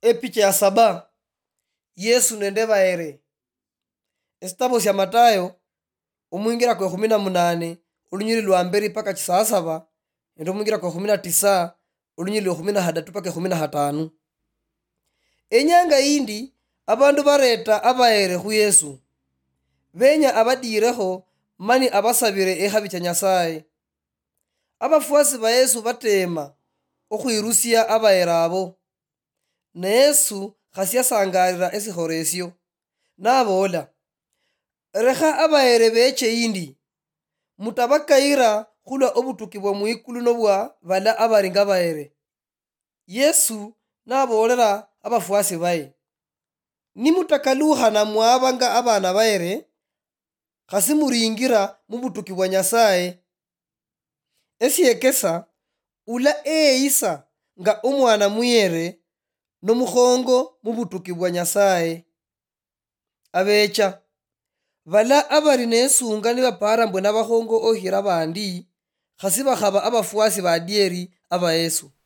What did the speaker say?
Epicha ya saba. Yesu nende baere. Esitabo sya Matayo umwingira kwa 18 ulunyili lwa mberi paka chisasaba nende umwingira kwa 19 ulunyili lwa 13 paka 15. Enyanga indi abandu bareta abaere khu Yesu benya abadireho mani abasabire ekhabi cha Nyasaye. Abafuasi ba Yesu batema okhwirusia abaere abo na Yesu khasyasangalira esikholo esyo nabola lekha abaere beche indi mutabakayira khulwa obutuki bwa mwikulu nobwa bala abaringa baere. Yesu nabolera abafuasi baye nimutakalukhana mwabanga abana baere khasimuringira mubutuki bwa Nyasaye. Esyekesa ula eyisa nga umwana muyere nomukhongo mubutuki bwa Nyasaye. Abecha bala abari nesunga nibapara mbwe nabakhongo okhira bandi khasi bakhaba abafuasi badieri aba Yesu.